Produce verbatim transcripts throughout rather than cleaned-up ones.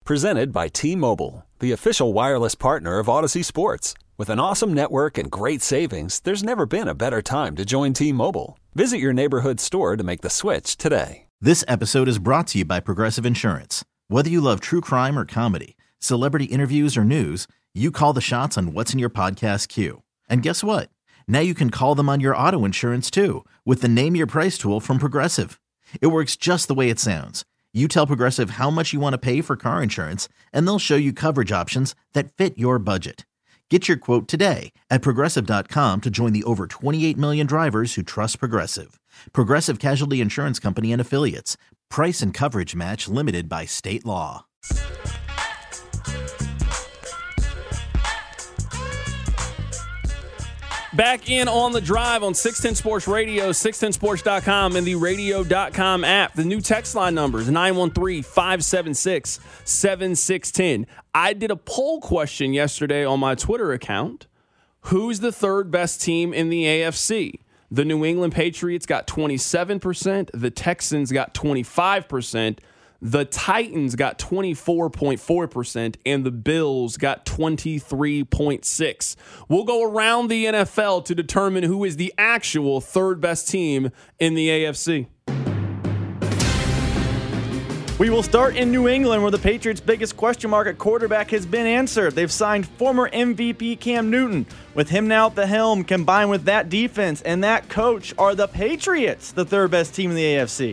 Presented by T-Mobile, the official wireless partner of Odyssey Sports. With an awesome network and great savings, there's never been a better time to join T-Mobile. Visit your neighborhood store to make the switch today. This episode is brought to you by Progressive Insurance. Whether you love true crime or comedy, celebrity interviews or news, you call the shots on what's in your podcast queue. And guess what? Now you can call them on your auto insurance too with the Name Your Price tool from Progressive. It works just the way it sounds. You tell Progressive how much you want to pay for car insurance, and they'll show you coverage options that fit your budget. Get your quote today at Progressive dot com to join the over twenty-eight million drivers who trust Progressive. Progressive Casualty Insurance Company and Affiliates. Price and coverage match limited by state law. Back in on the drive on six ten Sports Radio, six ten sports dot com, and the radio dot com app. The new text line number is nine one three, five seven six, seven six one zero. I did a poll question yesterday on my Twitter account. Who's the third best team in the A F C? The New England Patriots got twenty-seven percent. The Texans got twenty-five percent. The Titans got twenty-four point four percent, and the Bills got twenty-three point six percent. We'll go around the N F L to determine who is the actual third best team in the A F C. We will start in New England, where the Patriots' biggest question mark at quarterback has been answered. They've signed former M V P Cam Newton. With him now at the helm, combined with that defense and that coach, are the Patriots the third best team in the A F C?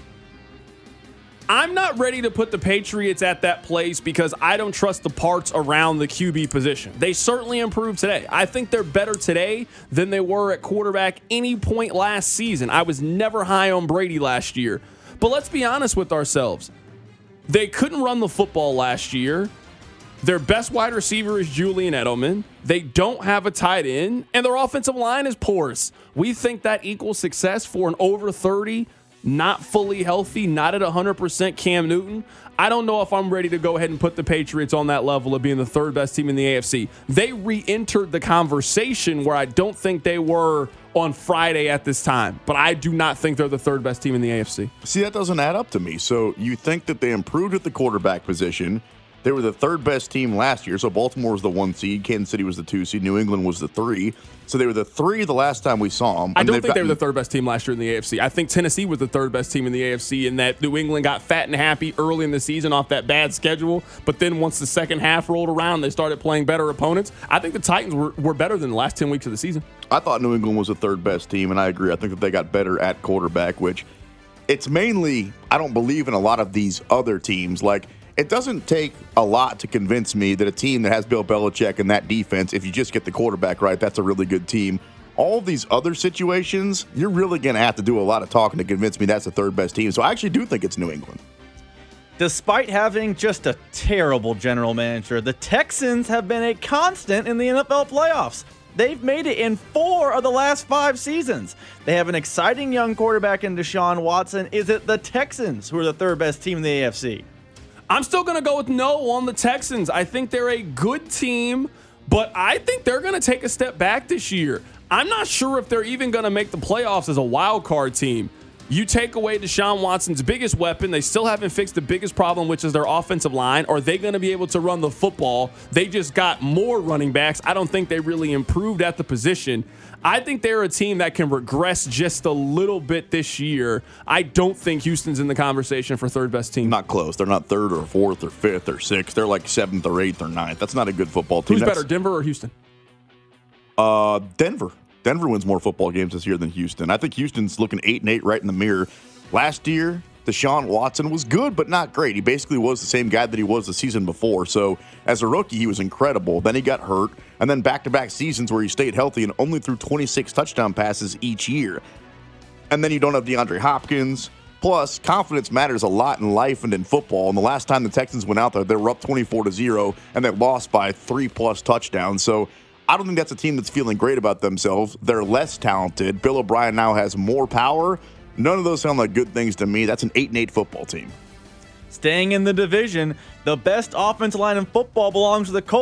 I'm not ready to put the Patriots at that place because I don't trust the parts around the Q B position. They certainly improved today. I think they're better today than they were at quarterback any point last season. I was never high on Brady last year. But let's be honest with ourselves. They couldn't run the football last year. Their best wide receiver is Julian Edelman. They don't have a tight end, and their offensive line is porous. We think that equals success for an over thirty, not fully healthy, not at one hundred percent Cam Newton. I don't know if I'm ready to go ahead and put the Patriots on that level of being the third best team in the A F C. They re-entered the conversation where I don't think they were on Friday at this time, but I do not think they're the third best team in the A F C. See, that doesn't add up to me. So you think that they improved at the quarterback position. They were the third best team last year. So Baltimore was the one seed, Kansas City was the two seed, New England was the three. So they were the three the last time we saw them. I don't think gotten, they were the third best team last year in the A F C. I think Tennessee was the third best team in the A F C in that New England got fat and happy early in the season off that bad schedule. But then once the second half rolled around, they started playing better opponents. I think the Titans were, were better than the last ten weeks of the season. I thought New England was the third best team, and I agree. I think that they got better at quarterback, which it's mainly, I don't believe in a lot of these other teams. Like, it doesn't take a lot to convince me that a team that has Bill Belichick and that defense, if you just get the quarterback right, that's a really good team. All of these other situations, you're really going to have to do a lot of talking to convince me that's the third best team. So I actually do think it's New England. Despite having just a terrible general manager, the Texans have been a constant in the N F L playoffs. They've made it in four of the last five seasons. They have an exciting young quarterback in Deshaun Watson. Is it the Texans who are the third best team in the A F C? I'm still going to go with no on the Texans. I think they're a good team, but I think they're going to take a step back this year. I'm not sure if they're even going to make the playoffs as a wild card team. You take away Deshaun Watson's biggest weapon. They still haven't fixed the biggest problem, which is their offensive line. Are they going to be able to run the football? They just got more running backs. I don't think they really improved at the position. I think they're a team that can regress just a little bit this year. I don't think Houston's in the conversation for third best team. Not close. They're not third or fourth or fifth or sixth. They're like seventh or eighth or ninth. That's not a good football team. Who's That's, better, Denver or Houston? Uh, Denver. Denver wins more football games this year than Houston. I think Houston's looking eight and eight right in the mirror. Last year, Deshaun Watson was good, but not great. He basically was the same guy that he was the season before. So as a rookie, he was incredible. Then he got hurt, and then back-to-back seasons where he stayed healthy and only threw twenty-six touchdown passes each year. And then you don't have DeAndre Hopkins. Plus, confidence matters a lot in life and in football. And the last time the Texans went out there, they were up twenty-four to zero, and they lost by three-plus touchdowns. So I don't think that's a team that's feeling great about themselves. They're less talented. Bill O'Brien now has more power. None of those sound like good things to me. That's an eight and eight football team. Staying in the division, the best offensive line in football belongs to the Colts.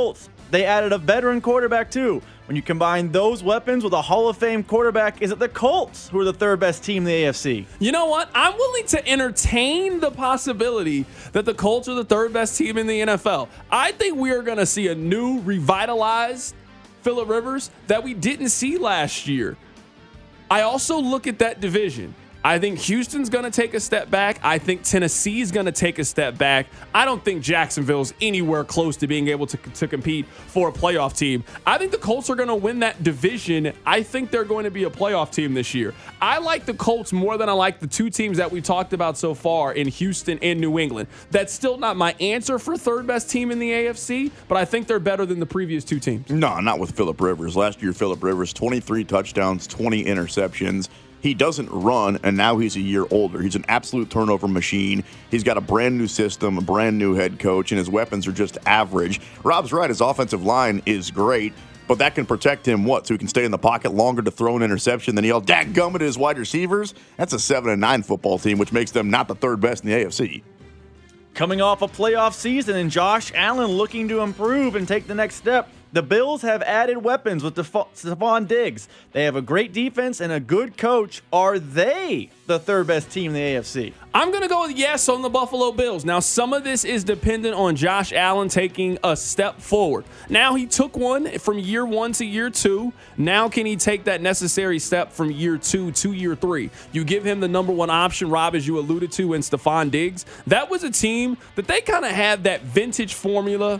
They added a veteran quarterback too. When you combine those weapons with a Hall of Fame quarterback, is it the Colts who are the third best team in the A F C? You know what? I'm willing to entertain the possibility that the Colts are the third best team in the N F L. I think we are going to see a new, revitalized Phillip Rivers that we didn't see last year. I also look at that division. I think Houston's going to take a step back. I think Tennessee's going to take a step back. I don't think Jacksonville's anywhere close to being able to, to compete for a playoff team. I think the Colts are going to win that division. I think they're going to be a playoff team this year. I like the Colts more than I like the two teams that we talked about so far in Houston and New England. That's still not my answer for third best team in the A F C, but I think they're better than the previous two teams. No, not with Phillip Rivers. Last year, Phillip Rivers, twenty-three touchdowns, twenty interceptions. He doesn't run, and now he's a year older. He's an absolute turnover machine. He's got a brand new system, a brand new head coach, and his weapons are just average. Rob's right. His offensive line is great, but that can protect him, what, so he can stay in the pocket longer to throw an interception than he'll dadgummit at his wide receivers? That's a seven and nine football team, which makes them not the third best in the A F C. Coming off a playoff season and Josh Allen looking to improve and take the next step, the Bills have added weapons with Stephon Diggs. They have a great defense and a good coach. Are they the third best team in the A F C? I'm going to go with yes on the Buffalo Bills. Now, some of this is dependent on Josh Allen taking a step forward. Now, he took one from year one to year two. Now, can he take that necessary step from year two to year three? You give him the number one option, Rob, as you alluded to, in Stephon Diggs. That was a team that they kind of had that vintage formula.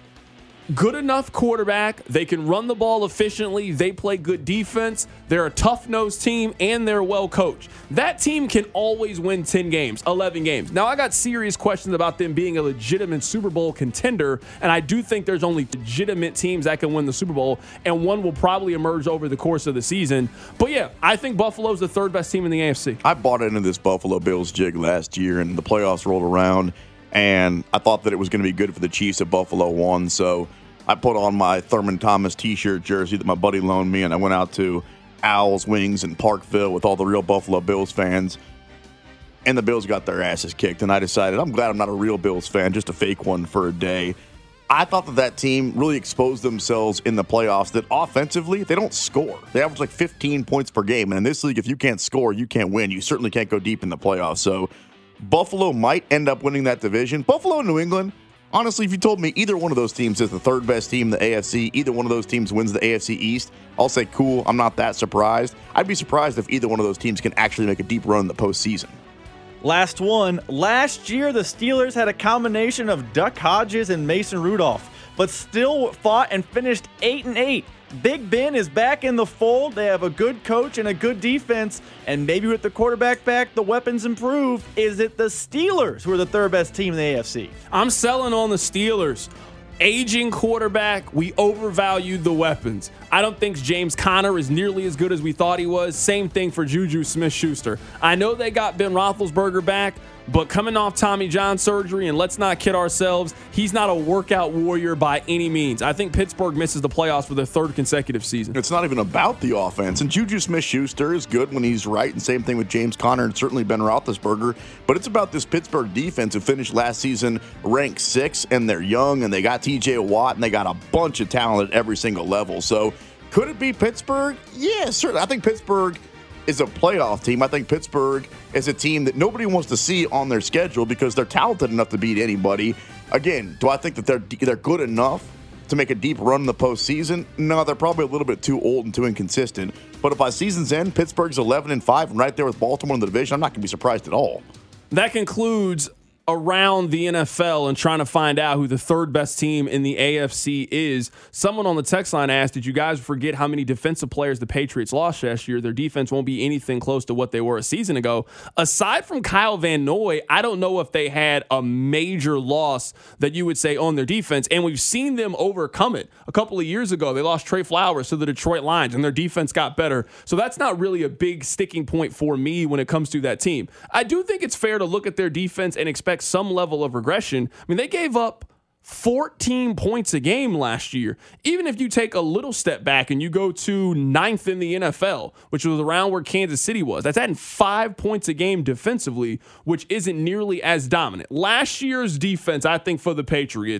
Good enough quarterback. They can run the ball efficiently. They play good defense. They're a tough-nosed team, and they're well coached. That team can always win ten games, eleven games. Now, I got serious questions about them being a legitimate Super Bowl contender, and I do think there's only legitimate teams that can win the Super Bowl, and one will probably emerge over the course of the season. But, yeah, I think Buffalo's the third best team in the A F C. I bought into this Buffalo Bills jig last year, and the playoffs rolled around, and I thought that it was going to be good for the Chiefs if Buffalo won, so I put on my Thurman Thomas t-shirt jersey that my buddy loaned me, and I went out to Owls Wings in Parkville with all the real Buffalo Bills fans, and the Bills got their asses kicked, and I decided I'm glad I'm not a real Bills fan, just a fake one for a day. I thought that that team really exposed themselves in the playoffs, that offensively, they don't score. They average like fifteen points per game, and in this league, if you can't score, you can't win. You certainly can't go deep in the playoffs, so Buffalo might end up winning that division. Buffalo and New England, honestly, if you told me either one of those teams is the third best team in the A F C, either one of those teams wins the A F C East, I'll say, cool, I'm not that surprised. I'd be surprised if either one of those teams can actually make a deep run in the postseason. Last one. Last year, the Steelers had a combination of Duck Hodges and Mason Rudolph, but still fought and finished eight and eight. Big Ben is back in the fold. They have a good coach and a good defense, and maybe with the quarterback back, the weapons improve. Is it the Steelers who are the third best team in the A F C? I'm selling on the Steelers. Aging quarterback, we overvalued the weapons. I don't think James Conner is nearly as good as we thought he was. Same thing for Juju Smith-Schuster. I know they got Ben Roethlisberger back, but coming off Tommy John surgery, and let's not kid ourselves, he's not a workout warrior by any means. I think Pittsburgh misses the playoffs for their third consecutive season. It's not even about the offense. And Juju Smith-Schuster is good when he's right, and same thing with James Conner and certainly Ben Roethlisberger. But it's about this Pittsburgh defense who finished last season ranked sixth, and they're young, and they got T J Watt, and they got a bunch of talent at every single level. So could it be Pittsburgh? Yeah, certainly. I think Pittsburgh is a playoff team. I think Pittsburgh is a team that nobody wants to see on their schedule because they're talented enough to beat anybody. Again, do I think that they're they're good enough to make a deep run in the postseason? No, they're probably a little bit too old and too inconsistent. But if by season's end, Pittsburgh's eleven and five and right there with Baltimore in the division, I'm not going to be surprised at all. That concludes around the N F L and trying to find out who the third best team in the A F C is. Someone on the text line asked, did you guys forget how many defensive players the Patriots lost last year? Their defense won't be anything close to what they were a season ago. Aside from Kyle Van Noy, I don't know if they had a major loss that you would say on their defense, and we've seen them overcome it. A couple of years ago, they lost Trey Flowers to the Detroit Lions, and their defense got better. So that's not really a big sticking point for me when it comes to that team. I do think it's fair to look at their defense and expect some level of regression. I mean, they gave up fourteen points a game last year. Even if you take a little step back and you go to ninth in the N F L, which was around where Kansas City was, that's adding five points a game defensively, which isn't nearly as dominant. Last year's defense, I think, for the Patriots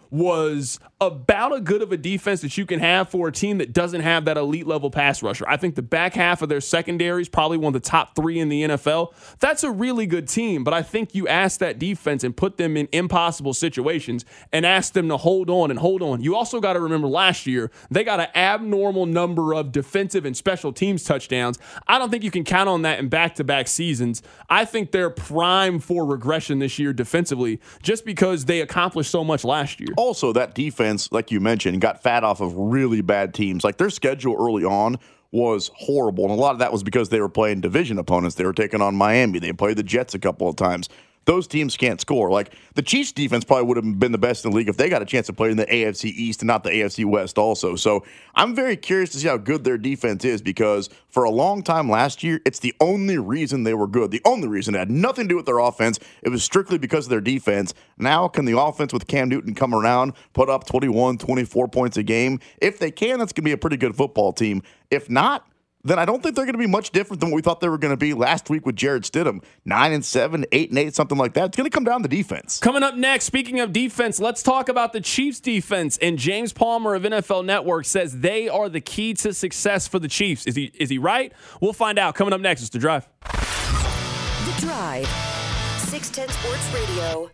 was about as good of a defense that you can have for a team that doesn't have that elite level pass rusher. I think the back half of their secondary is probably one of the top three in the N F L. That's a really good team, but I think you ask that defense and put them in impossible situations and ask them to hold on and hold on. You also got to remember last year, they got an abnormal number of defensive and special teams touchdowns. I don't think you can count on that in back-to-back seasons. I think they're prime for regression this year defensively just because they accomplished so much last year. Also, that defense, like you mentioned, got fat off of really bad teams. Like their schedule early on was horrible, and a lot of that was because they were playing division opponents. They were taking on Miami. They played the Jets a couple of times. Those teams can't score. Like the Chiefs defense probably would have been the best in the league if they got a chance to play in the A F C East and not the A F C West also. So I'm very curious to see how good their defense is because for a long time last year, it's the only reason they were good. The only reason. It had nothing to do with their offense. It was strictly because of their defense. Now can the offense with Cam Newton come around, put up twenty-one, twenty-four points a game? If they can, that's going to be a pretty good football team. If not, then I don't think they're going to be much different than what we thought they were going to be last week with Jarrett Stidham. Nine and seven, eight and eight, something like that. It's going to come down to defense. Coming up next, speaking of defense, let's talk about the Chiefs defense. And James Palmer of N F L Network says they are the key to success for the Chiefs. Is he is he right? We'll find out. Coming up next, it's The Drive. The Drive. six ten Sports Radio.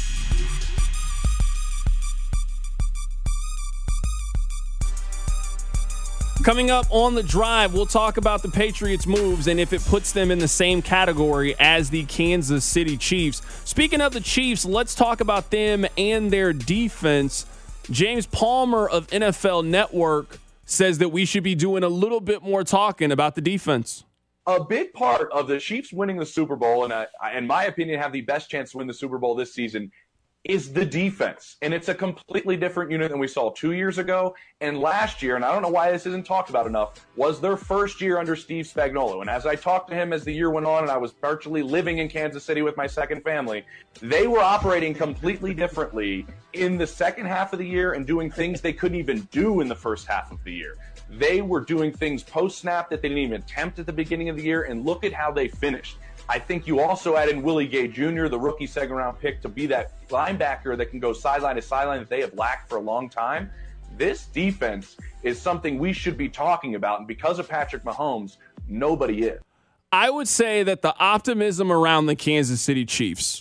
Coming up on The Drive, we'll talk about the Patriots' moves and if it puts them in the same category as the Kansas City Chiefs. Speaking of the Chiefs, let's talk about them and their defense. James Palmer of N F L Network says that we should be doing a little bit more talking about the defense. A big part of the Chiefs winning the Super Bowl, and I, in my opinion, have the best chance to win the Super Bowl this season, is the defense. And it's a completely different unit than we saw two years ago. And last year, and I don't know why this isn't talked about enough, was their first year under Steve Spagnuolo. And as I talked to him as the year went on and I was virtually living in Kansas City with my second family, they were operating completely differently in the second half of the year and doing things they couldn't even do in the first half of the year. They were doing things post-snap that they didn't even attempt at the beginning of the year, and look at how they finished. I think you also add in Willie Gay Junior, the rookie second-round pick, to be that linebacker that can go sideline to sideline that they have lacked for a long time. This defense is something we should be talking about, and because of Patrick Mahomes, nobody is. I would say that the optimism around the Kansas City Chiefs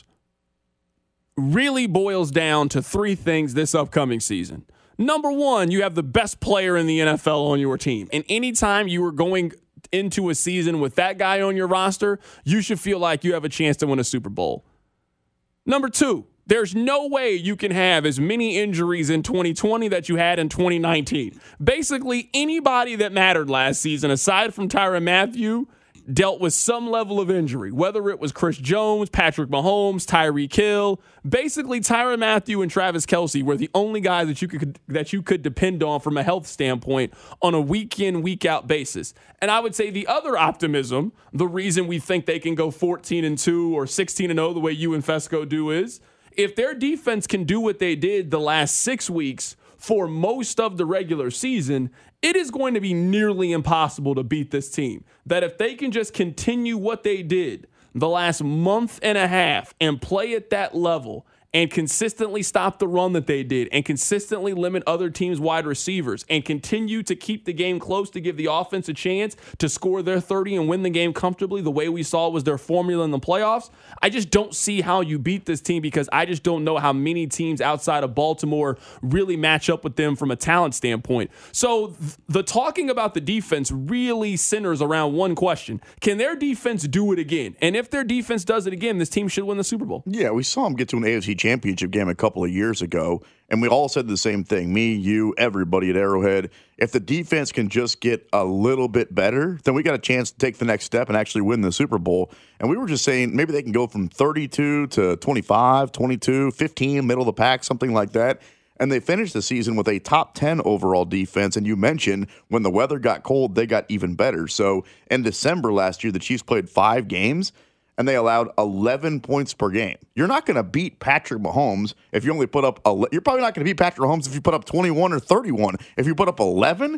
really boils down to three things this upcoming season. Number one, you have the best player in the N F L on your team. And anytime you are going into a season with that guy on your roster, you should feel like you have a chance to win a Super Bowl. Number two, there's no way you can have as many injuries in twenty twenty that you had in twenty nineteen. Basically, anybody that mattered last season, aside from Tyrann Mathieu, dealt with some level of injury, whether it was Chris Jones, Patrick Mahomes, Tyreek Hill. Basically, Tyrann Mathieu and Travis Kelce were the only guys that you could that you could depend on from a health standpoint on a week-in, week-out basis. And I would say the other optimism, the reason we think they can go fourteen and two or sixteen and oh the way you and Fesco do is, if their defense can do what they did the last six weeks for most of the regular season, it is going to be nearly impossible to beat this team. That if they can just continue what they did the last month and a half and play at that level and consistently stop the run that they did and consistently limit other teams' wide receivers and continue to keep the game close to give the offense a chance to score their thirty and win the game comfortably the way we saw was their formula in the playoffs, I just don't see how you beat this team because I just don't know how many teams outside of Baltimore really match up with them from a talent standpoint. So th- the talking about the defense really centers around one question. Can their defense do it again? And if their defense does it again, this team should win the Super Bowl. Yeah, we saw them get to an A F C championship game a couple of years ago, and we all said the same thing. Me, you, everybody at Arrowhead. If the defense can just get a little bit better, then we got a chance to take the next step and actually win the Super Bowl. And we were just saying maybe they can go from thirty-two to twenty-five, twenty-two, fifteen, middle of the pack, something like that. And they finished the season with a top ten overall defense. And you mentioned when the weather got cold, they got even better. So in December last year, the Chiefs played five games, and they allowed eleven points per game. You're not going to beat Patrick Mahomes if you only put up – you're probably not going to beat Patrick Mahomes if you put up twenty-one or thirty-one. If you put up eleven,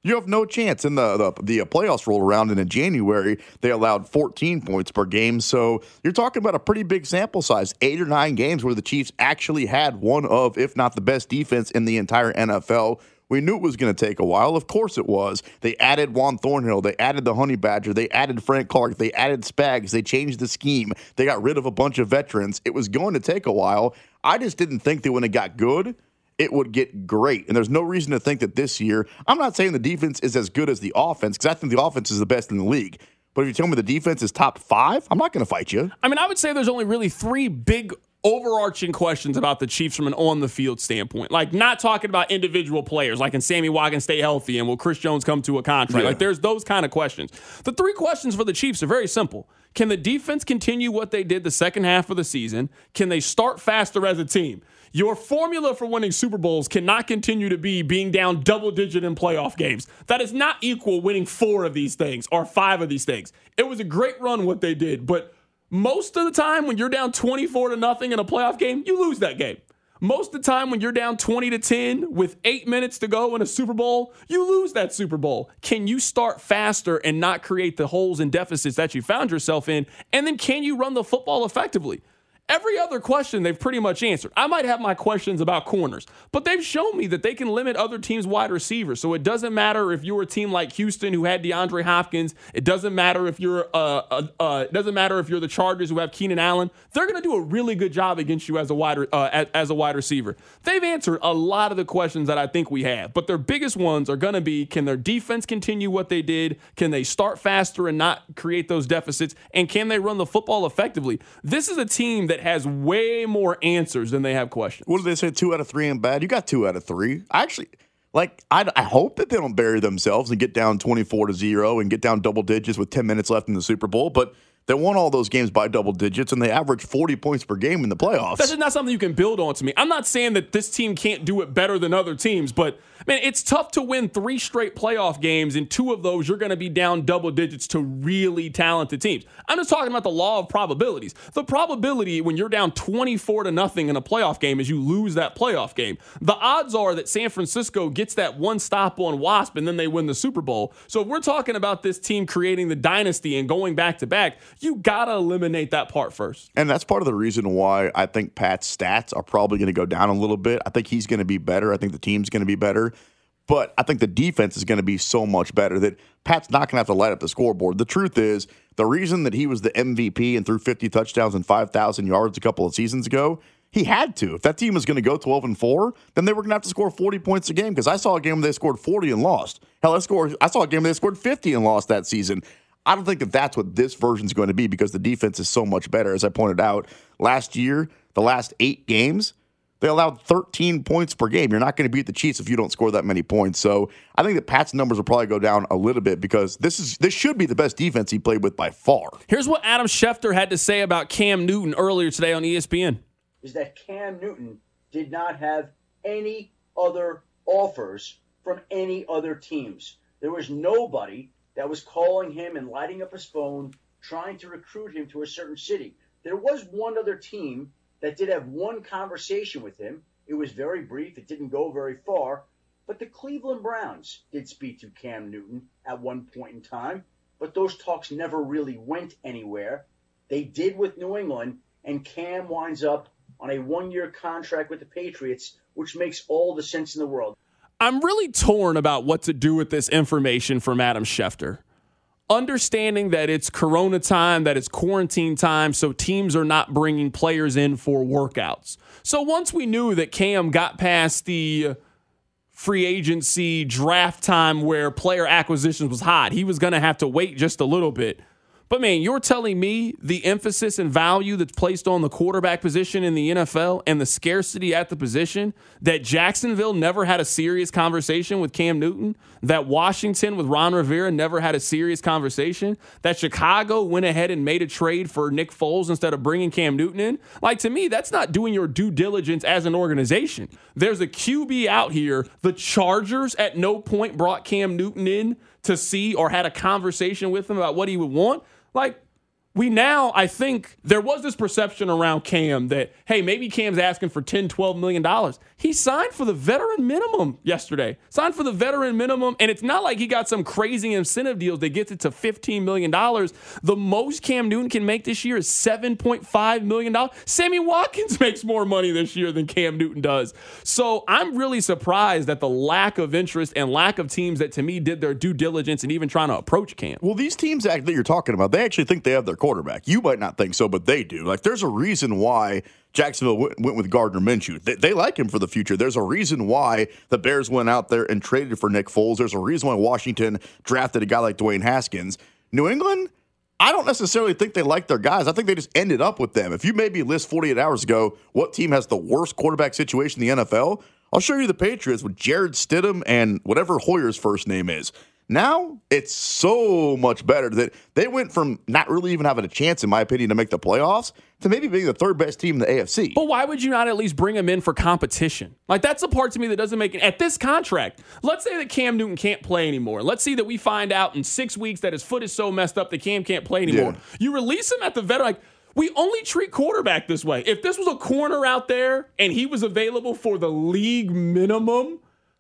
You have no chance. In the, the the playoffs rolled around, and in January, they allowed fourteen points per game. So you're talking about a pretty big sample size, eight or nine games where the Chiefs actually had one of, if not the best defense in the entire N F L. We knew it was going to take a while. Of course it was. They added Juan Thornhill. They added the Honey Badger. They added Frank Clark. They added Spags. They changed the scheme. They got rid of a bunch of veterans. It was going to take a while. I just didn't think that when it got good, it would get great. And there's no reason to think that this year, I'm not saying the defense is as good as the offense, because I think the offense is the best in the league. But if you tell me the defense is top five, I'm not going to fight you. I mean, I would say there's only really three big overarching questions about the Chiefs from an on-the-field standpoint. Like, not talking about individual players, like can Sammy Watkins stay healthy and will Chris Jones come to a contract? Yeah. Like, there's those kind of questions. The three questions for the Chiefs are very simple. Can the defense continue what they did the second half of the season? Can they start faster as a team? Your formula for winning Super Bowls cannot continue to be being down double-digit in playoff games. That is not equal winning four of these things or five of these things. It was a great run what they did, but most of the time when you're down twenty-four to nothing in a playoff game, you lose that game. Most of the time when you're down twenty to ten with eight minutes to go in a Super Bowl, you lose that Super Bowl. Can you start faster and not create the holes and deficits that you found yourself in? And then can you run the football effectively? Every other question they've pretty much answered. I might have my questions about corners, but they've shown me that they can limit other teams' wide receivers. So it doesn't matter if you're a team like Houston who had DeAndre Hopkins. It doesn't matter if you're uh, uh, uh it doesn't matter if you're the Chargers who have Keenan Allen. They're going to do a really good job against you as a wide uh, as, as a wide receiver. They've answered a lot of the questions that I think we have, but their biggest ones are going to be: can their defense continue what they did? Can they start faster and not create those deficits? And can they run the football effectively? This is a team that has way more answers than they have questions. What did they say? Two out of three and bad? You got two out of three. I actually, like, I, I hope that they don't bury themselves and get down twenty-four to zero and get down double digits with ten minutes left in the Super Bowl. But they won all those games by double digits, and they averaged forty points per game in the playoffs. That's just not something you can build on to me. I'm not saying that this team can't do it better than other teams, but, man, it's tough to win three straight playoff games, and two of those you're going to be down double digits to really talented teams. I'm just talking about the law of probabilities. The probability when you're down twenty-four to nothing in a playoff game is you lose that playoff game. The odds are that San Francisco gets that one stop on Wasp, and then they win the Super Bowl. So if we're talking about this team creating the dynasty and going back-to-back, you got to eliminate that part first. And that's part of the reason why I think Pat's stats are probably going to go down a little bit. I think he's going to be better. I think the team's going to be better. But I think the defense is going to be so much better that Pat's not going to have to light up the scoreboard. The truth is, the reason that he was the M V P and threw fifty touchdowns and five thousand yards a couple of seasons ago, he had to. If that team was going to go twelve and four, then they were going to have to score forty points a game, because I saw a game where they scored forty and lost. Hell, I, scored, I saw a game where they scored fifty and lost that season. I don't think that that's what this version is going to be, because the defense is so much better. As I pointed out, last year, the last eight games, they allowed thirteen points per game. You're not going to beat the Chiefs if you don't score that many points. So I think that Pat's numbers will probably go down a little bit, because this is this should be the best defense he played with by far. Here's what Adam Schefter had to say about Cam Newton earlier today on E S P N. Is that Cam Newton did not have any other offers from any other teams. There was nobody that was calling him and lighting up his phone, trying to recruit him to a certain city. There was one other team that did have one conversation with him. It was very brief. It didn't go very far. But the Cleveland Browns did speak to Cam Newton at one point in time. But those talks never really went anywhere. They did with New England, and Cam winds up on a one-year contract with the Patriots, which makes all the sense in the world. I'm really torn about what to do with this information from Adam Schefter. Understanding that it's Corona time, that it's quarantine time, so teams are not bringing players in for workouts. So once we knew that Cam got past the free agency draft time where player acquisitions was hot, he was going to have to wait just a little bit. But, man, you're telling me the emphasis and value that's placed on the quarterback position in the N F L and the scarcity at the position, that Jacksonville never had a serious conversation with Cam Newton, that Washington with Ron Rivera never had a serious conversation, that Chicago went ahead and made a trade for Nick Foles instead of bringing Cam Newton in? Like, to me, that's not doing your due diligence as an organization. There's a Q B out here. The Chargers at no point brought Cam Newton in to see or had a conversation with him about what he would want. Like, we now, I think, there was this perception around Cam that, hey, maybe Cam's asking for ten, twelve million dollars. He signed for the veteran minimum yesterday. Signed for the veteran minimum, and it's not like he got some crazy incentive deals that gets it to fifteen million dollars. The most Cam Newton can make this year is seven point five million dollars. Sammy Watkins makes more money this year than Cam Newton does. So I'm really surprised at the lack of interest and lack of teams that, to me, did their due diligence and even trying to approach Cam. Well, these teams act that you're talking about, they actually think they have their quarterback. You might not think so, but they do. Like, there's a reason why Jacksonville went, went with Gardner Minshew. They, they like him for the future. There's a reason why the Bears went out there and traded for Nick Foles. There's a reason why Washington drafted a guy like Dwayne Haskins. New England, I don't necessarily think they like their guys. I think they just ended up with them. If you maybe list forty-eight hours ago what team has the worst quarterback situation in the N F L, I'll show you the Patriots with Jared Stidham and whatever Hoyer's first name is. Now, it's so much better that they went from not really even having a chance, in my opinion, to make the playoffs to maybe being the third best team in the A F C. But why would you not at least bring him in for competition? Like, that's the part to me that doesn't make it. At this contract, let's say that Cam Newton can't play anymore. Let's see that we find out in six weeks that his foot is so messed up that Cam can't play anymore. Yeah. You release him at the veteran. Like, we only treat quarterback this way. If this was a corner out there and he was available for the league minimum,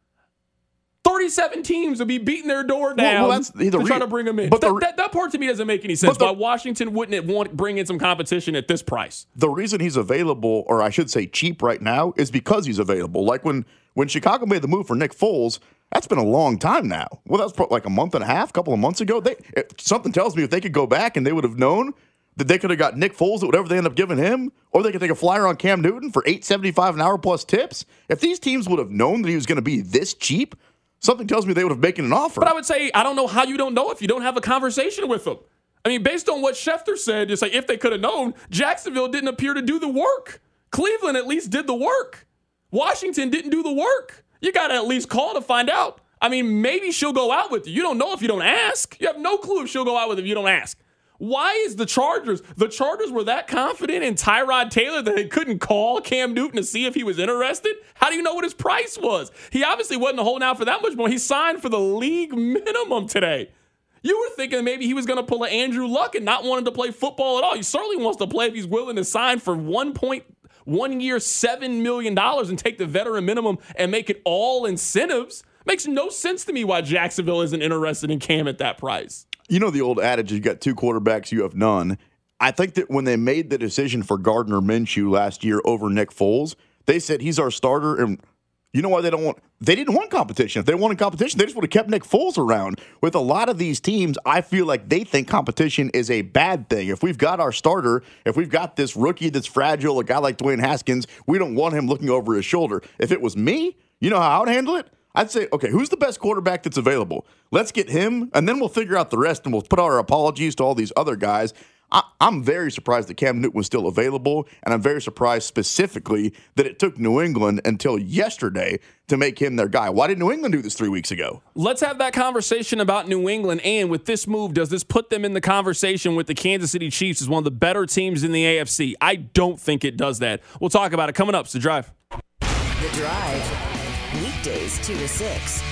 thirty-seven teams would be beating their door down well, well, that's, the to re- try to bring him in. But that, the, that, that part to me doesn't make any sense. The, why Washington wouldn't want bring in some competition at this price? The reason he's available, or I should say cheap right now, is because he's available. Like when, when Chicago made the move for Nick Foles, that's been a long time now. Well, that was probably like a month and a half, a couple of months ago. They, it, something tells me if they could go back and they would have known that they could have got Nick Foles at whatever they end up giving him, or they could take a flyer on Cam Newton for eight seventy-five an hour plus tips. If these teams would have known that he was going to be this cheap, something tells me they would have made an offer. But I would say, I don't know how you don't know if you don't have a conversation with them. I mean, based on what Schefter said, it's like if they could have known, Jacksonville didn't appear to do the work. Cleveland at least did the work. Washington didn't do the work. You got to at least call to find out. I mean, maybe she'll go out with you. You don't know if you don't ask. You have no clue if she'll go out with you if you don't ask. Why is the Chargers, the Chargers were that confident in Tyrod Taylor that they couldn't call Cam Newton to see if he was interested? How do you know what his price was? He obviously wasn't holding out for that much more. He signed for the league minimum today. You were thinking maybe he was going to pull an Andrew Luck and not wanting to play football at all. He certainly wants to play if he's willing to sign for one point one year, seven million dollars and take the veteran minimum and make it all incentives. Makes no sense to me why Jacksonville isn't interested in Cam at that price. You know the old adage, you got two quarterbacks, you have none. I think that when they made the decision for Gardner Minshew last year over Nick Foles, they said he's our starter, and you know why they don't want – they didn't want competition. If they wanted competition, they just would have kept Nick Foles around. With a lot of these teams, I feel like they think competition is a bad thing. If we've got our starter, if we've got this rookie that's fragile, a guy like Dwayne Haskins, we don't want him looking over his shoulder. If it was me, you know how I would handle it? I'd say, okay, who's the best quarterback that's available? Let's get him, and then we'll figure out the rest, and we'll put out our apologies to all these other guys. I, I'm very surprised that Cam Newton was still available, and I'm very surprised specifically that it took New England until yesterday to make him their guy. Why did New England do this three weeks ago? Let's have that conversation about New England, and with this move, does this put them in the conversation with the Kansas City Chiefs as one of the better teams in the A F C? I don't think it does that. We'll talk about it coming up. It's The Drive. The Drive. Weekdays two to six.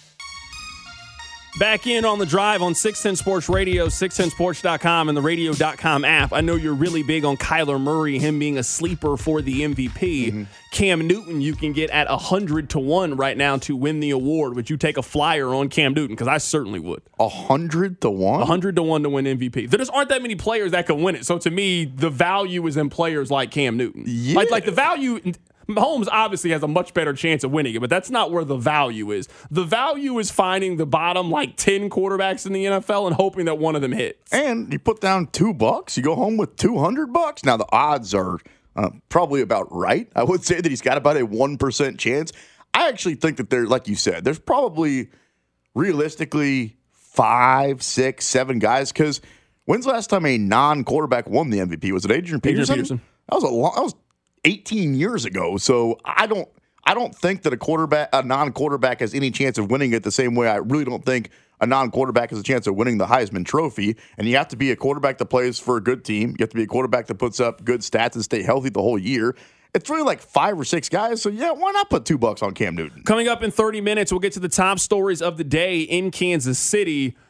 Back in on The Drive on six ten Sports Radio, six ten sports dot com, and the radio dot com app. I know you're really big on Kyler Murray, him being a sleeper for the M V P. Mm-hmm. Cam Newton, you can get at one hundred to one right now to win the award. Would you take a flyer on Cam Newton? Because I certainly would. one hundred to one? one hundred to one to win M V P. There just aren't that many players that can win it. So to me, the value is in players like Cam Newton. Yeah. Like, like the value... Mahomes obviously has a much better chance of winning it, but that's not where the value is. The value is finding the bottom like ten quarterbacks in the N F L and hoping that one of them hits. And you put down two bucks, you go home with two hundred bucks. Now the odds are uh, probably about right. I would say that he's got about a one percent chance. I actually think that there, like you said, there's probably realistically five, six, seven guys. Because when's the last time a non-quarterback won the M V P? Was it Adrian Peterson? Adrian Peterson. That was a long. That was eighteen years ago. So I don't I don't think that a quarterback a non-quarterback has any chance of winning it the same way I really don't think a non-quarterback has a chance of winning the Heisman Trophy. And you have to be a quarterback that plays for a good team. You have to be a quarterback that puts up good stats and stay healthy the whole year. It's really like five or six guys. So, yeah, why not put two bucks on Cam Newton? Coming up in thirty minutes, we'll get to the top stories of the day in Kansas City.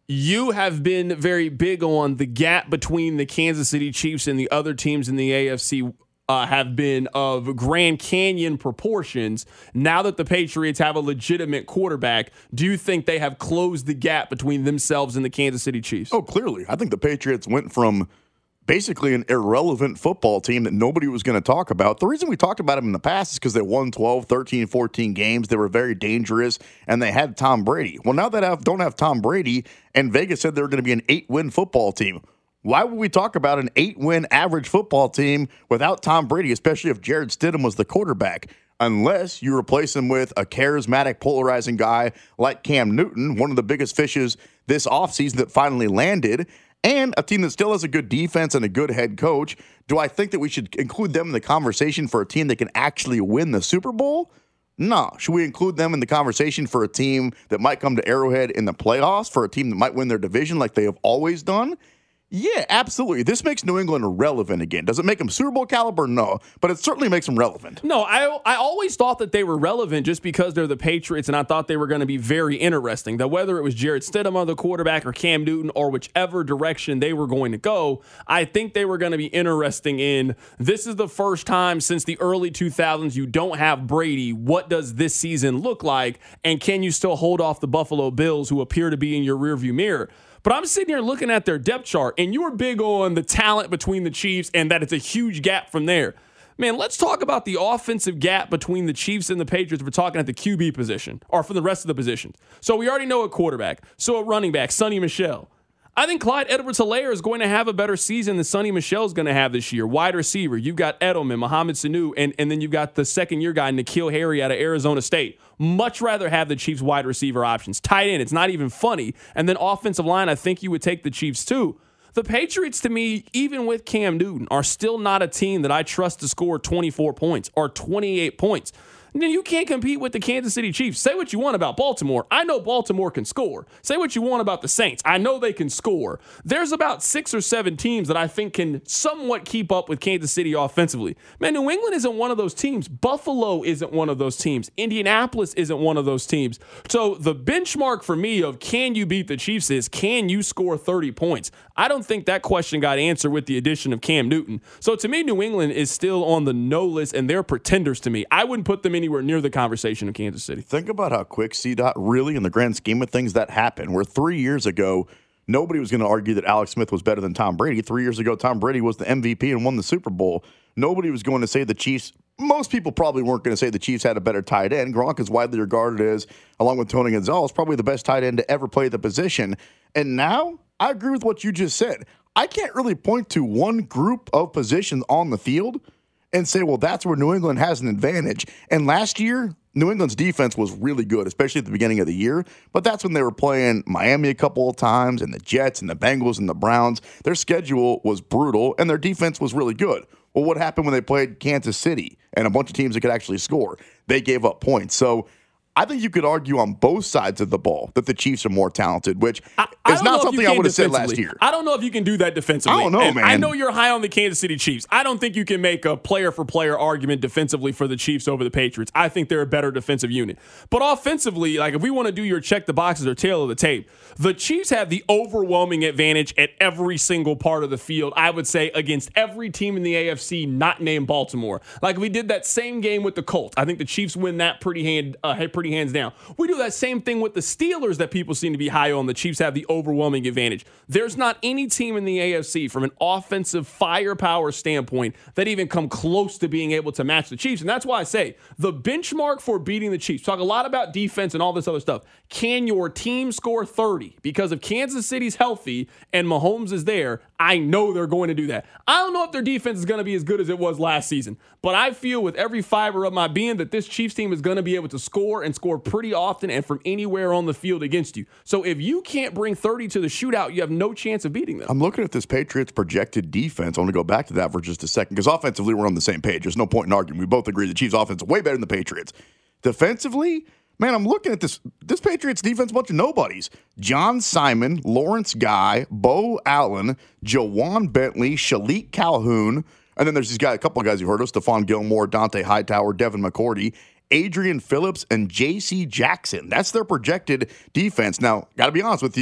You have been very big on the gap between the Kansas City Chiefs and the other teams in the A F C uh, have been of Grand Canyon proportions. Now that the Patriots have a legitimate quarterback, do you think they have closed the gap between themselves and the Kansas City Chiefs? Oh, clearly. I think the Patriots went from basically an irrelevant football team that nobody was going to talk about. The reason we talked about them in the past is because they won twelve, thirteen, fourteen games. They were very dangerous, and they had Tom Brady. Well, now that I have, don't have Tom Brady, and Vegas said they were going to be an eight-win football team, why would we talk about an eight-win average football team without Tom Brady, especially if Jarrett Stidham was the quarterback? Unless you replace him with a charismatic, polarizing guy like Cam Newton, one of the biggest fishes this offseason that finally landed, and a team that still has a good defense and a good head coach. Do I think that we should include them in the conversation for a team that can actually win the Super Bowl? No. Should we include them in the conversation for a team that might come to Arrowhead in the playoffs, for a team that might win their division like they have always done? Yeah, absolutely. This makes New England relevant again. Does it make them Super Bowl caliber? No, but it certainly makes them relevant. No, I I always thought that they were relevant just because they're the Patriots, and I thought they were going to be very interesting. That whether it was Jarrett Stidham on the quarterback or Cam Newton or whichever direction they were going to go, I think they were going to be interesting in this is the first time since the early two thousands you don't have Brady. What does this season look like? And can you still hold off the Buffalo Bills, who appear to be in your rearview mirror? But I'm sitting here looking at their depth chart, and you were big on the talent between the Chiefs and that it's a huge gap from there. Man, let's talk about the offensive gap between the Chiefs and the Patriots. We're talking at the Q B position, or for the rest of the positions. So we already know a quarterback. So a running back, Sonny Michel. I think Clyde Edwards-Helaire is going to have a better season than Sonny Michel is going to have this year. Wide receiver, you've got Edelman, Mohamed Sanu, and, and then you've got the second-year guy, N'Keal Harry out of Arizona State. Much rather have the Chiefs wide receiver options. Tight end, it's not even funny. And then offensive line, I think you would take the Chiefs too. The Patriots, to me, even with Cam Newton, are still not a team that I trust to score twenty-four points or twenty-eight points. Then you can't compete with the Kansas City Chiefs. Say what you want about Baltimore. I know Baltimore can score. Say what you want about the Saints. I know they can score. There's about six or seven teams that I think can somewhat keep up with Kansas City offensively. Man, New England isn't one of those teams. Buffalo isn't one of those teams. Indianapolis isn't one of those teams. So the benchmark for me of can you beat the Chiefs is can you score thirty points? I don't think that question got answered with the addition of Cam Newton. So to me, New England is still on the no list, and they're pretenders to me. I wouldn't put them anywhere near the conversation of Kansas City. Think about how quick C DOT really, in the grand scheme of things, that happened. Where three years ago, nobody was going to argue that Alex Smith was better than Tom Brady. Three years ago, Tom Brady was the M V P and won the Super Bowl. Nobody was going to say the Chiefs. Most people probably weren't going to say the Chiefs had a better tight end. Gronk is widely regarded as, along with Tony Gonzalez, probably the best tight end to ever play the position. And now, I agree with what you just said. I can't really point to one group of positions on the field and say, well, that's where New England has an advantage. And last year, New England's defense was really good, especially at the beginning of the year. But that's when they were playing Miami a couple of times, and the Jets and the Bengals and the Browns. Their schedule was brutal, and their defense was really good. Well, what happened when they played Kansas City and a bunch of teams that could actually score? They gave up points. So I think you could argue on both sides of the ball that the Chiefs are more talented, which I, I is not something I would have said last defensively. year. I don't know if you can do that defensively. I don't know, and man. I know you're high on the Kansas City Chiefs. I don't think you can make a player-for-player argument defensively for the Chiefs over the Patriots. I think they're a better defensive unit. But offensively, like if we want to do your check the boxes or tail of the tape, the Chiefs have the overwhelming advantage at every single part of the field, I would say, against every team in the A F C not named Baltimore. Like we did that same game with the Colts. I think the Chiefs win that pretty hand, uh, pretty hands down. We do that same thing with the Steelers that people seem to be high on. The Chiefs have the overwhelming advantage. There's not any team in the A F C from an offensive firepower standpoint that even come close to being able to match the Chiefs. And that's why I say the benchmark for beating the Chiefs, talk a lot about defense and all this other stuff. Can your team score thirty? Because if Kansas City's healthy and Mahomes is there, I know they're going to do that. I don't know if their defense is going to be as good as it was last season, but I feel with every fiber of my being that this Chiefs team is going to be able to score and score pretty often and from anywhere on the field against you. So if you can't bring thirty to the shootout, you have no chance of beating them. I'm looking at this Patriots projected defense. I want to go back to that for just a second because offensively we're on the same page. There's no point in arguing. We both agree the Chiefs offense is way better than the Patriots. Defensively, man, I'm looking at this this Patriots defense, a bunch of nobodies. John Simon, Lawrence Guy, Bo Allen, Jawan Bentley, Shalik Calhoun, and then there's these guys, a couple of guys you've heard of, Stephon Gilmore, Dante Hightower, Devin McCourty, Adrian Phillips, and J C Jackson. That's their projected defense. Now, got to be honest with you,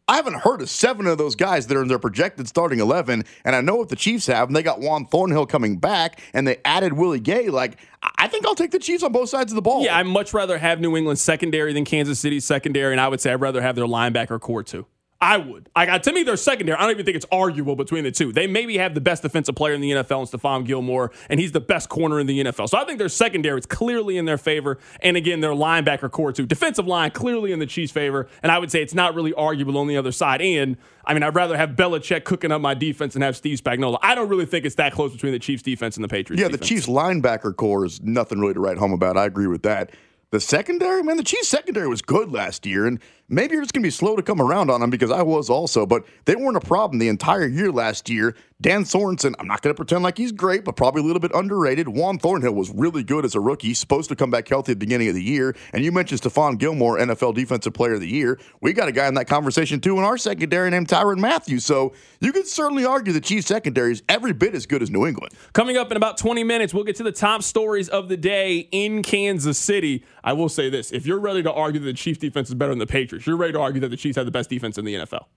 I haven't heard of seven of those guys that are in their projected starting eleven, and I know what the Chiefs have, and they got Juan Thornhill coming back, and they added Willie Gay. Like, I think I'll take the Chiefs on both sides of the ball. Yeah, I'd much rather have New England secondary than Kansas City secondary, and I would say I'd rather have their linebacker core too. I would. I got to me, their secondary. I don't even think it's arguable between the two. They maybe have the best defensive player in the N F L in Stephon Gilmore, and he's the best corner in the N F L. So I think their secondary is clearly in their favor. And again, their linebacker core too. Defensive line clearly in the Chiefs' favor. And I would say it's not really arguable on the other side. And I mean, I'd rather have Belichick cooking up my defense than have Steve Spagnuolo. I don't really think it's that close between the Chiefs' defense and the Patriots' Yeah, defense. the Chiefs' linebacker core is nothing really to write home about. I agree with that. The secondary, man, the Chiefs' secondary was good last year, and maybe you're just going to be slow to come around on them because I was also, but they weren't a problem the entire year last year. Dan Sorensen, I'm not going to pretend like he's great, but probably a little bit underrated. Juan Thornhill was really good as a rookie. He's supposed to come back healthy at the beginning of the year. And you mentioned Stephon Gilmore, N F L Defensive Player of the Year. We got a guy in that conversation, too, in our secondary named Tyrann Mathieu. So you could certainly argue the Chiefs' secondary is every bit as good as New England. Coming up in about twenty minutes, we'll get to the top stories of the day in Kansas City. I will say this. If you're ready to argue that the Chiefs' defense is better than the Patriots, you're ready to argue that the Chiefs have the best defense in the N F L.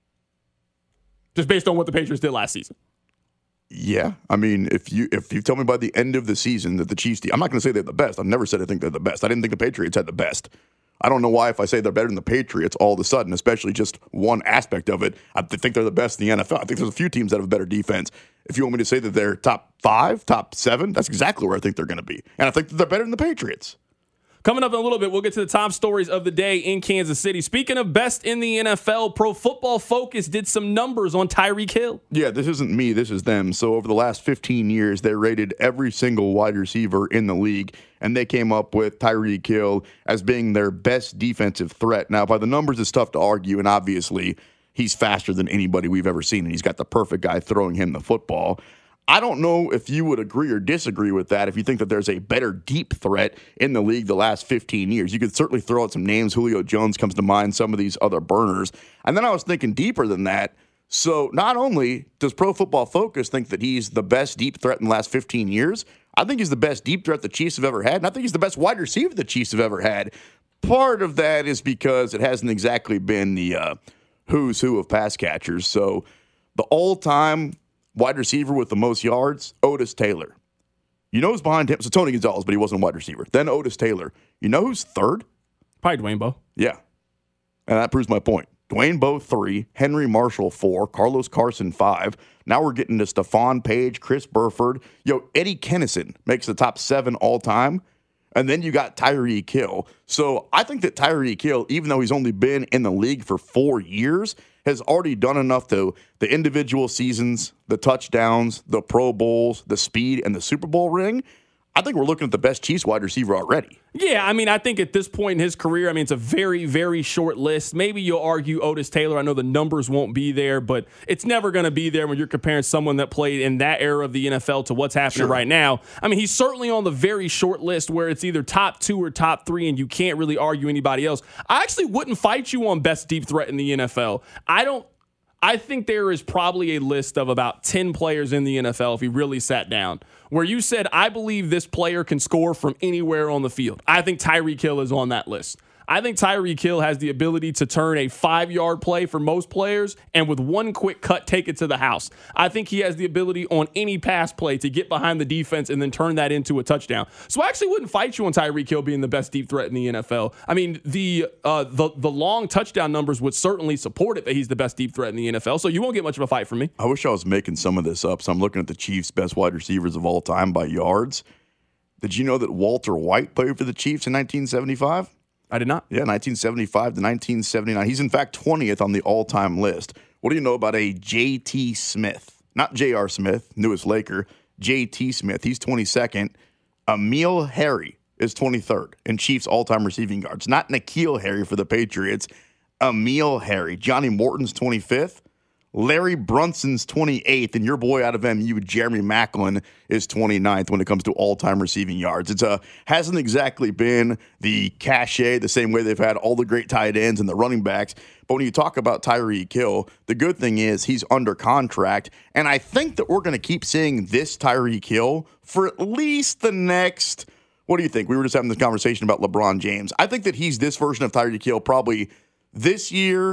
Just based on what the Patriots did last season. Yeah, I mean, if you if you tell me by the end of the season that the Chiefs, I'm not going to say they're the best. I've never said I think they're the best. I didn't think the Patriots had the best. I don't know why if I say they're better than the Patriots all of a sudden, especially just one aspect of it, I think they're the best in the N F L. I think there's a few teams that have better defense. If you want me to say that they're top five, top seven, that's exactly where I think they're going to be. And I think that they're better than the Patriots. Coming up in a little bit, we'll get to the top stories of the day in Kansas City. Speaking of best in the N F L, Pro Football Focus did some numbers on Tyreek Hill. Yeah, this isn't me, this is them. So over the last fifteen years, they rated every single wide receiver in the league, and they came up with Tyreek Hill as being their best defensive threat. Now, by the numbers, it's tough to argue, and obviously he's faster than anybody we've ever seen, and he's got the perfect guy throwing him the football. I don't know if you would agree or disagree with that, if you think that there's a better deep threat in the league the last fifteen years. You could certainly throw out some names. Julio Jones comes to mind, some of these other burners. And then I was thinking deeper than that. So not only does Pro Football Focus think that he's the best deep threat in the last fifteen years, I think he's the best deep threat the Chiefs have ever had, and I think he's the best wide receiver the Chiefs have ever had. Part of that is because it hasn't exactly been the uh, who's who of pass catchers. So the all-time wide receiver with the most yards, Otis Taylor. You know who's behind him? So Tony Gonzalez, but he wasn't a wide receiver. Then Otis Taylor. You know who's third? Probably Dwayne Bowe. Yeah. And that proves my point. Dwayne Bowe, three. Henry Marshall, four. Carlos Carson, five. Now we're getting to Stephon Page, Chris Burford. Yo, Eddie Kennison makes the top seven all time. And then you got Tyreek Hill. So I think that Tyreek Hill, even though he's only been in the league for four years, has already done enough to the individual seasons, the touchdowns, the Pro Bowls, the speed, and the Super Bowl ring. I think we're looking at the best Chiefs wide receiver already. Yeah, I mean, I think at this point in his career, I mean, it's a very, very short list. Maybe you'll argue Otis Taylor. I know the numbers won't be there, but it's never going to be there when you're comparing someone that played in that era of the N F L to what's happening Sure. right now. I mean, he's certainly on the very short list where it's either top two or top three, and you can't really argue anybody else. I actually wouldn't fight you on best deep threat in the N F L. I don't. I think there is probably a list of about ten players in the N F L if he really sat down where you said, I believe this player can score from anywhere on the field. I think Tyreek Hill is on that list. I think Tyreek Hill has the ability to turn a five-yard play for most players and with one quick cut, take it to the house. I think he has the ability on any pass play to get behind the defense and then turn that into a touchdown. So I actually wouldn't fight you on Tyreek Hill being the best deep threat in the N F L. I mean, the uh, the the long touchdown numbers would certainly support it that he's the best deep threat in the N F L, so you won't get much of a fight from me. I wish I was making some of this up. So I'm looking at the Chiefs' best wide receivers of all time by yards. Did you know that Walter White played for the Chiefs in nineteen seventy-five? I did not. Yeah, nineteen seventy-five to nineteen seventy-nine. He's, in fact, twentieth on the all-time list. What do you know about a J T Smith? Not J R Smith, newest Laker. J T Smith, he's twenty-second. Emil Harry is twenty-third in Chiefs all-time receiving yards. Not N'Keal Harry for the Patriots. Emil Harry. Johnny Morton's twenty-fifth. Larry Brunson's twenty-eighth, and your boy out of M U, Jeremy Maclin, is twenty-ninth when it comes to all-time receiving yards. It's a hasn't exactly been the cachet the same way they've had all the great tight ends and the running backs. But when you talk about Tyreek Hill, the good thing is he's under contract, and I think that we're going to keep seeing this Tyreek Hill for at least the next, what do you think? We were just having this conversation about LeBron James. I think that he's this version of Tyreek Hill probably this year,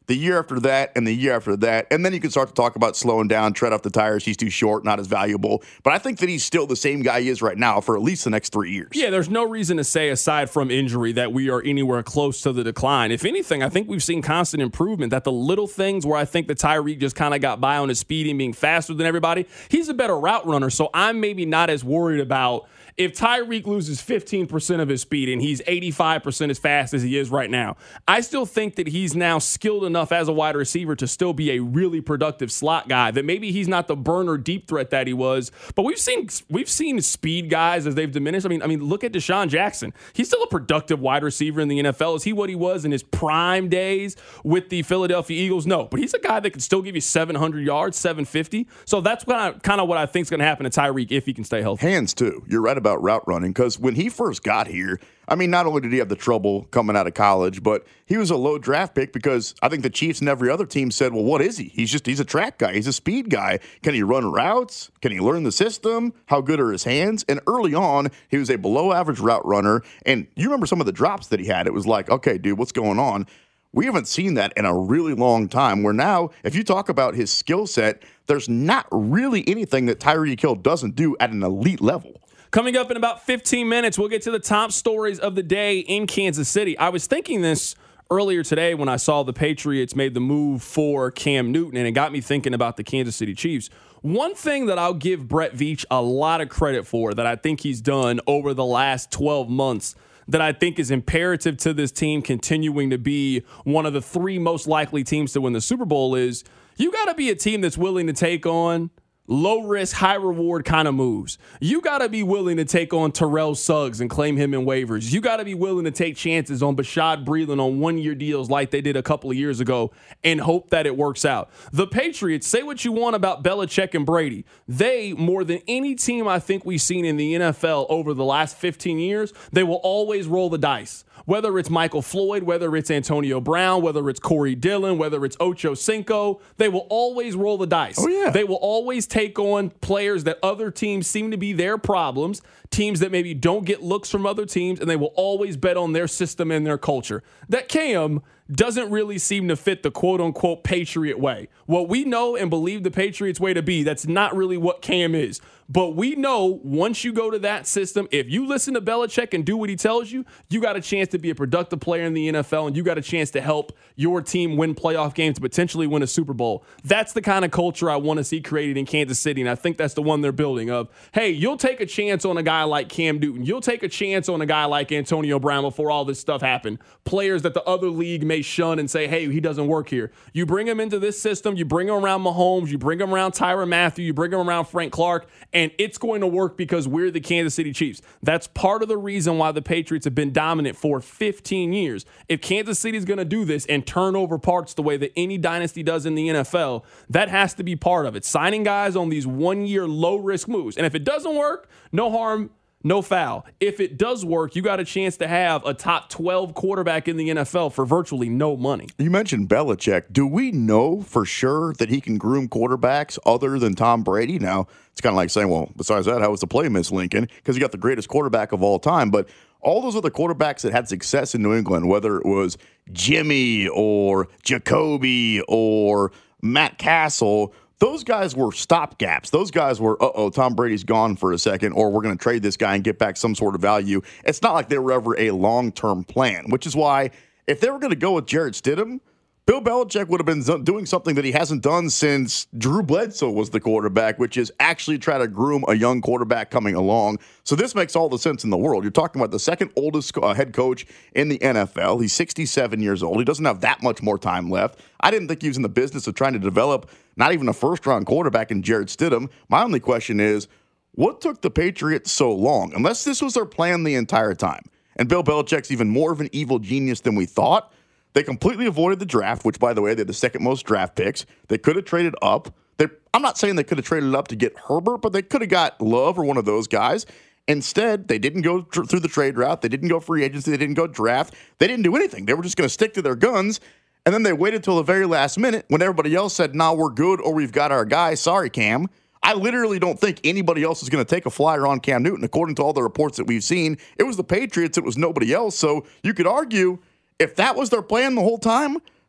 the year after that, and the year after that. And then you can start to talk about slowing down, tread off the tires. He's too short, not as valuable. But I think that he's still the same guy he is right now for at least the next three years. Yeah, there's no reason to say, aside from injury, that we are anywhere close to the decline. If anything, I think we've seen constant improvement, that the little things where I think that Tyreek just kind of got by on his speed and being faster than everybody, he's a better route runner. So I'm maybe not as worried about if Tyreek loses fifteen percent of his speed and he's eighty-five percent as fast as he is right now. I still think that he's now skilled enough as a wide receiver to still be a really productive slot guy, that maybe he's not the burner deep threat that he was. But we've seen we've seen speed guys as they've diminished. I mean, I mean, look at Deshaun Jackson. He's still a productive wide receiver in the N F L. Is he what he was in his prime days with the Philadelphia Eagles? No, but he's a guy that can still give you seven hundred yards, seven fifty. So that's kind of kind of what I think is going to happen to Tyreek if he can stay healthy. Hands too. You're right about route running, because when he first got here, I mean, not only did he have the trouble coming out of college, but he was a low draft pick because I think the Chiefs and every other team said, well, what is he? He's just, he's a track guy. He's a speed guy. Can he run routes? Can he learn the system? How good are his hands? And early on, he was a below average route runner. And you remember some of the drops that he had. It was like, okay, dude, what's going on? We haven't seen that in a really long time, where now, if you talk about his skill set, there's not really anything that Tyreek Hill doesn't do at an elite level. Coming up in about fifteen minutes, we'll get to the top stories of the day in Kansas City. I was thinking this earlier today when I saw the Patriots made the move for Cam Newton, and it got me thinking about the Kansas City Chiefs. One thing that I'll give Brett Veach a lot of credit for that I think he's done over the last twelve months that I think is imperative to this team continuing to be one of the three most likely teams to win the Super Bowl is you got to be a team that's willing to take on low risk, high reward kind of moves. You got to be willing to take on Terrell Suggs and claim him in waivers. You got to be willing to take chances on Bashaud Breeland on one year deals like they did a couple of years ago and hope that it works out. The Patriots, say what you want about Belichick and Brady. They, more than any team I think we've seen in the N F L over the last fifteen years, they will always roll the dice. Whether it's Michael Floyd, whether it's Antonio Brown, whether it's Corey Dillon, whether it's Ocho Cinco, they will always roll the dice. Oh, yeah. They will always take on players that other teams seem to be their problems, teams that maybe don't get looks from other teams, and they will always bet on their system and their culture. That Cam doesn't really seem to fit the quote-unquote Patriot way. What we know and believe the Patriots way to be, that's not really what Cam is. But we know once you go to that system, if you listen to Belichick and do what he tells you, you got a chance to be a productive player in the N F L, and you got a chance to help your team win playoff games, potentially win a Super Bowl. That's the kind of culture I want to see created in Kansas City, and I think that's the one they're building of, hey, you'll take a chance on a guy like Cam Newton. You'll take a chance on a guy like Antonio Brown before all this stuff happened. Players that the other league may shun and say, hey, he doesn't work here. You bring him into this system, you bring him around Mahomes, you bring him around Tyrann Mathieu, you bring him around Frank Clark, and it's going to work because we're the Kansas City Chiefs. That's part of the reason why the Patriots have been dominant for fifteen years. If Kansas City is going to do this and turn over parts the way that any dynasty does in the N F L, that has to be part of it. Signing guys on these one-year low-risk moves. And if it doesn't work, no harm, no foul. If it does work, you got a chance to have a top twelve quarterback in the N F L for virtually no money. You mentioned Belichick. Do we know for sure that he can groom quarterbacks other than Tom Brady? Now, it's kind of like saying, well, besides that, how was the play, Miss Lincoln? Because you got the greatest quarterback of all time. But all those other quarterbacks that had success in New England, whether it was Jimmy or Jacoby or Matt Castle, those guys were stopgaps. Those guys were, uh-oh, Tom Brady's gone for a second, or we're going to trade this guy and get back some sort of value. It's not like they were ever a long-term plan, which is why if they were going to go with Jarrett Stidham, Bill Belichick would have been doing something that he hasn't done since Drew Bledsoe was the quarterback, which is actually try to groom a young quarterback coming along. So this makes all the sense in the world. You're talking about the second oldest uh, head coach in the N F L. He's sixty-seven years old. He doesn't have that much more time left. I didn't think he was in the business of trying to develop not even a first-round quarterback in Jarrett Stidham. My only question is, what took the Patriots so long? Unless this was their plan the entire time. And Bill Belichick's even more of an evil genius than we thought. They completely avoided the draft, which, by the way, they had the second most draft picks. They could have traded up. They, I'm not saying they could have traded up to get Herbert, but they could have got Love or one of those guys. Instead, they didn't go tr- through the trade route. They didn't go free agency. They didn't go draft. They didn't do anything. They were just going to stick to their guns. And then they waited till the very last minute when everybody else said, nah, we're good, or we've got our guy. Sorry, Cam. I literally don't think anybody else is going to take a flyer on Cam Newton. According to all the reports that we've seen, it was the Patriots. It was nobody else. So you could argue, if that was their plan the whole time,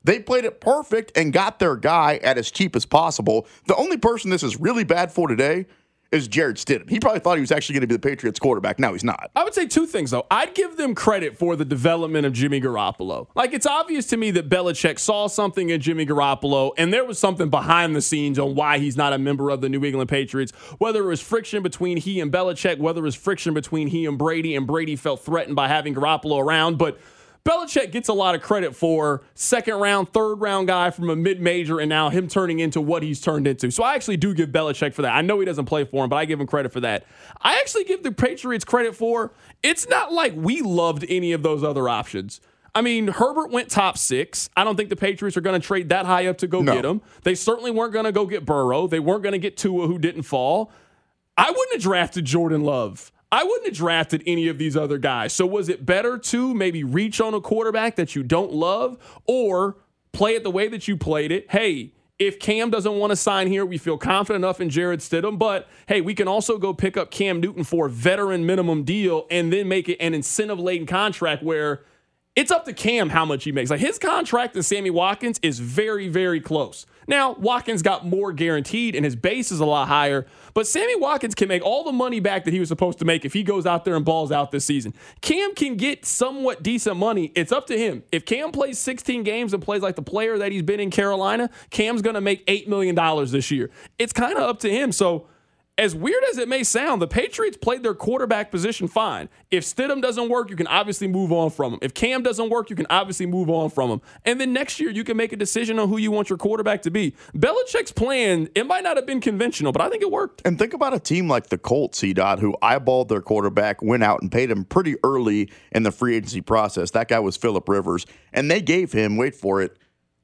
They played it perfect and got their guy at as cheap as possible. The only person this is really bad for today is Jarrett Stidham. He probably thought he was actually going to be the Patriots quarterback. Now he's not. I would say two things, though. I'd give them credit for the development of Jimmy Garoppolo. Like, it's obvious to me that Belichick saw something in Jimmy Garoppolo, and there was something behind the scenes on why he's not a member of the New England Patriots, whether it was friction between he and Belichick, whether it was friction between he and Brady, and Brady felt threatened by having Garoppolo around. But Belichick gets a lot of credit for second round, third round guy from a mid-major, and now him turning into what he's turned into. So I actually do give Belichick for that. I know he doesn't play for him, but I give him credit for that. I actually give the Patriots credit for, it's not like we loved any of those other options. I mean, Herbert went top six. I don't think the Patriots are going to trade that high up to go no. get him. They certainly weren't going to go get Burrow. They weren't going to get Tua, who didn't fall. I wouldn't have drafted Jordan Love. I wouldn't have drafted any of these other guys. So was it better to maybe reach on a quarterback that you don't love or play it the way that you played it? Hey, if Cam doesn't want to sign here, we feel confident enough in Jarrett Stidham, but hey, we can also go pick up Cam Newton for a veteran minimum deal and then make it an incentive-laden contract where it's up to Cam how much he makes. Like, his contract and Sammy Watkins is very, very close. Now, Watkins got more guaranteed and his base is a lot higher, but Sammy Watkins can make all the money back that he was supposed to make if he goes out there and balls out this season. Cam can get somewhat decent money. It's up to him. If Cam plays sixteen games and plays like the player that he's been in Carolina, Cam's going to make eight million dollars this year. It's kind of up to him. So, as weird as it may sound, the Patriots played their quarterback position fine. If Stidham doesn't work, you can obviously move on from him. If Cam doesn't work, you can obviously move on from him. And then next year, you can make a decision on who you want your quarterback to be. Belichick's plan, it might not have been conventional, but I think it worked. And think about a team like the Colts, C-Dot, who eyeballed their quarterback, went out and paid him pretty early in the free agency process. That guy was Phillip Rivers. And they gave him, wait for it,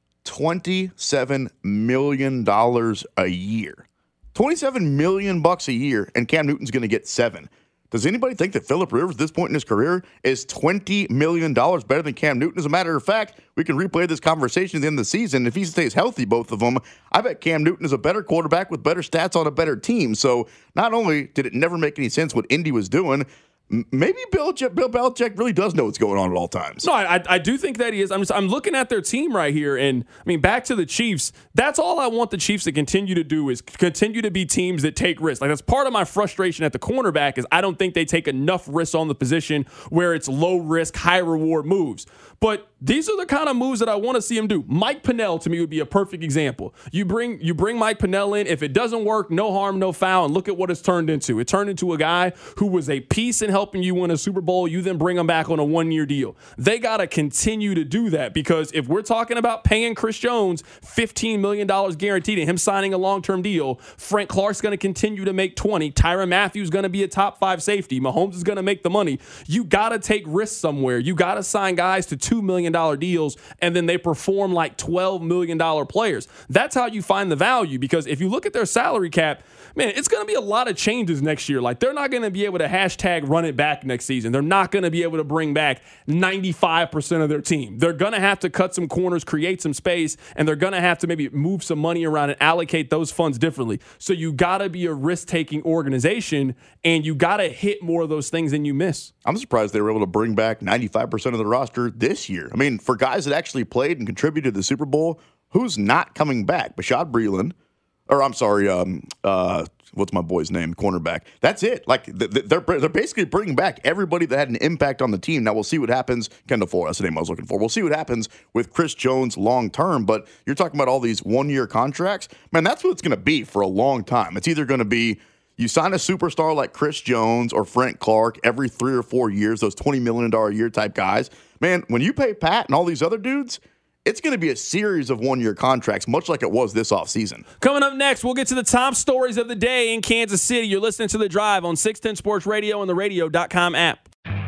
twenty-seven million dollars a year. twenty-seven million bucks a year, and Cam Newton's going to get seven. Does anybody think that Phillip Rivers, at this point in his career, is twenty million dollars better than Cam Newton? As a matter of fact, we can replay this conversation at the end of the season. If he stays healthy, both of them, I bet Cam Newton is a better quarterback with better stats on a better team. So not only did it never make any sense what Indy was doing, maybe Bill, Bill Belichick really does know what's going on at all times. No, I, I do think that he is. I'm just, I'm looking at their team right here, and I mean, back to the Chiefs. That's all I want the Chiefs to continue to do is continue to be teams that take risks. Like, that's part of my frustration at the cornerback is I don't think they take enough risks on the position where it's low risk, high reward moves. But these are the kind of moves that I want to see him do. Mike Pennell, to me, would be a perfect example. You bring you bring Mike Pennell in. If it doesn't work, no harm, no foul. And look at what it's turned into. It turned into a guy who was a piece in helping you win a Super Bowl. You then bring him back on a one-year deal. They got to continue to do that because if we're talking about paying Chris Jones fifteen million dollars guaranteed and him signing a long-term deal, Frank Clark's going to continue to make twenty. Tyrann Mathieu is going to be a top five safety. Mahomes is going to make the money. You got to take risks somewhere. You got to sign guys to two million dollars deals, and then they perform like twelve million dollars players. That's how you find the value, because if you look at their salary cap, man, it's going to be a lot of changes next year. Like, they're not going to be able to hashtag run it back next season. They're not going to be able to bring back ninety-five percent of their team. They're going to have to cut some corners, create some space, and they're going to have to maybe move some money around and allocate those funds differently. So you got to be a risk-taking organization, and you got to hit more of those things than you miss. I'm surprised they were able to bring back ninety-five percent of the roster this year. I mean, for guys that actually played and contributed to the Super Bowl, who's not coming back? Bashaud Breeland, or I'm sorry, um, uh, what's my boy's name? Cornerback. That's it. Like, they're they're basically bringing back everybody that had an impact on the team. Now we'll see what happens. Kendall Fuller, that's the name I was looking for. We'll see what happens with Chris Jones long term. But you're talking about all these one year contracts, man. That's what it's going to be for a long time. It's either going to be you sign a superstar like Chris Jones or Frank Clark every three or four years, those twenty million dollars a year type guys. Man, when you pay Pat and all these other dudes, it's going to be a series of one-year contracts, much like it was this offseason. Coming up next, we'll get to the top stories of the day in Kansas City. You're listening to The Drive on six ten Sports Radio and the radio dot com app.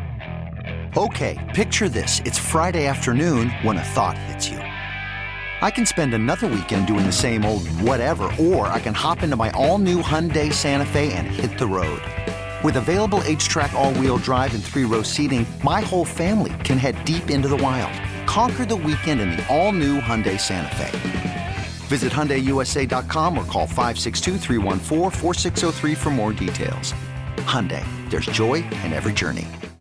Okay, picture this. It's Friday afternoon when a thought hits you. I can spend another weekend doing the same old whatever, or I can hop into my all-new Hyundai Santa Fe and hit the road. With available H-Track all-wheel drive and three-row seating, my whole family can head deep into the wild. Conquer the weekend in the all-new Hyundai Santa Fe. Visit Hyundai U S A dot com or call five six two, three one four, four six zero three for more details. Hyundai, there's joy in every journey.